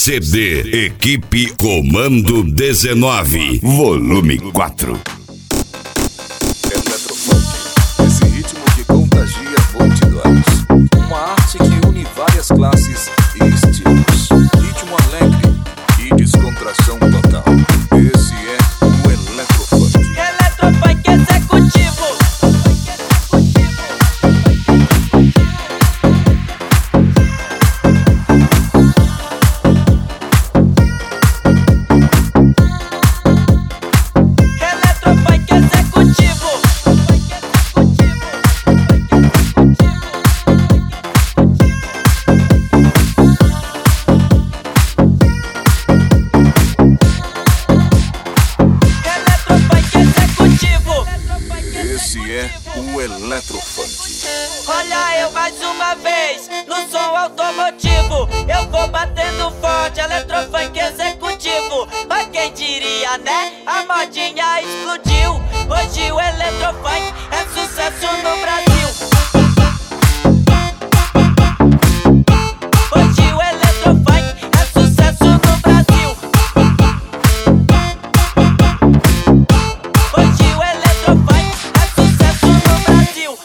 CD Equipe Comando 19, volume 4. Eletrofunk, esse ritmo que contagia multidões. Uma arte que une várias classes e estilos. Ritmo alegre e descontração total. Esse é o Eletrofunk. Eletrofunk executivo. Esse é o Eletrofunk. Olha eu mais uma vez no som automotivo. Eu vou batendo forte, Eletrofunk executivo. Mas quem diria, né? A modinha explodiu. Hoje o Eletrofunk é sucesso no Brasil. Hoje o Eletrofunk é sucesso no Brasil. Hoje o Eletrofunk é sucesso no Brasil.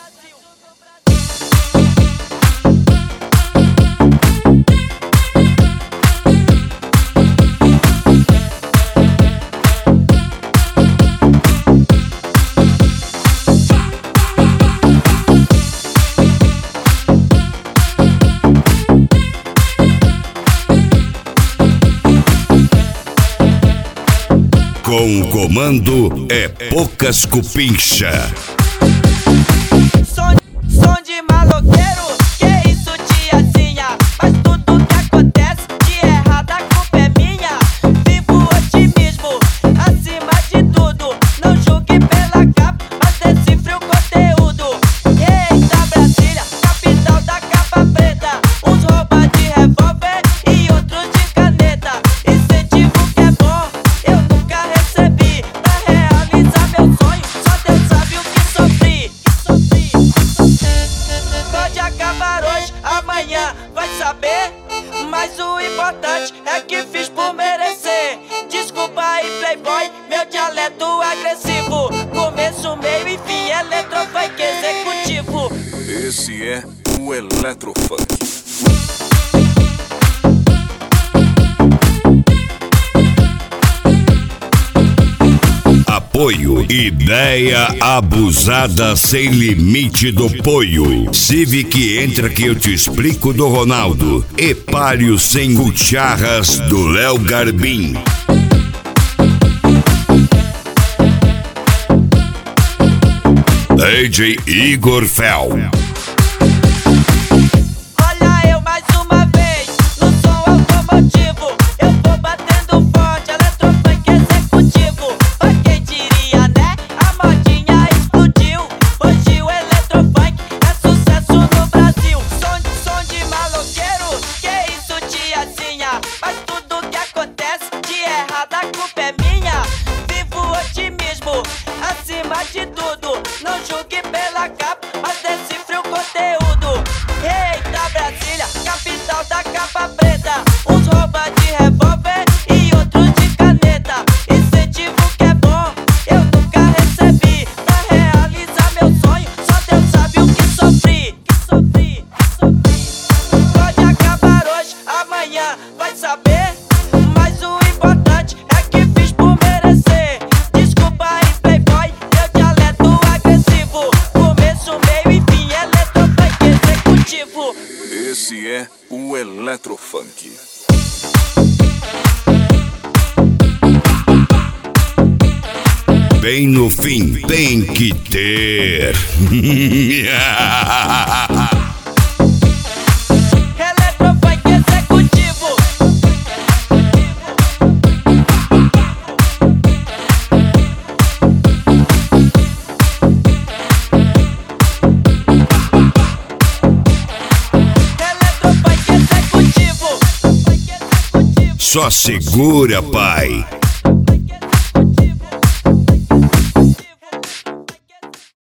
Com o comando é Poucas Cupincha. Som de maloqueiro, que isso tiazinha? Mas tudo que acontece de errado a culpa é minha. Vivo otimismo, acima de tudo. Não julgue pela capa, mas decifre o conteúdo. Eita Brasília, capital da capa preta. Uns roubam de revólver e outros de caneta. Incentivo que é bom, eu nunca recebi. Pra realizar meu sonho, só Deus sabe o que sofri. Pode acabar hoje, amanhã vai saber. Mas o importante é que fiz por merecer. Desculpa aí playboy, meu dialeto agressivo. Começo, meio e fim, Eletrofunk executivo. Esse é o Eletrofunk. Apoio Ideia Abusada Sem Limite do Poio. Civic Entra que eu te explico do Ronaldo. E Palio Sem Cucharras do Léo Garbim. DJ Igor Fel. Olha eu mais uma vez no som automotivo. Eu vou batendo forte, Eletrofunk executivo. Mas quem diria, né? A modinha explodiu. Hoje o Eletrofunk é sucesso no Brasil. Som de maloqueiro, que isso tiazinha? Mas tudo que acontece de errado a culpa é minha. Vivo otimismo, acima de tudo. Não julgue pela capa, mas decifre o conteúdo. Eita Brasília, capital da capa preta. Uns roubam de revólver e outros de caneta. Incentivo que é bom, eu nunca recebi. Pra realizar meu sonho, só Deus sabe o que sofri. Pode acabar hoje, amanhã vai saber. Mas o importante é que fiz por merecer. Desculpa aí playboy, meu dialeto agressivo. Começo, meio e fim, Eletrofunk executivo. Esse é o Eletrofunk. Bem no fim, tem que ter. Eletrofunk executivo. Eletrofunk executivo. Só segura, pai.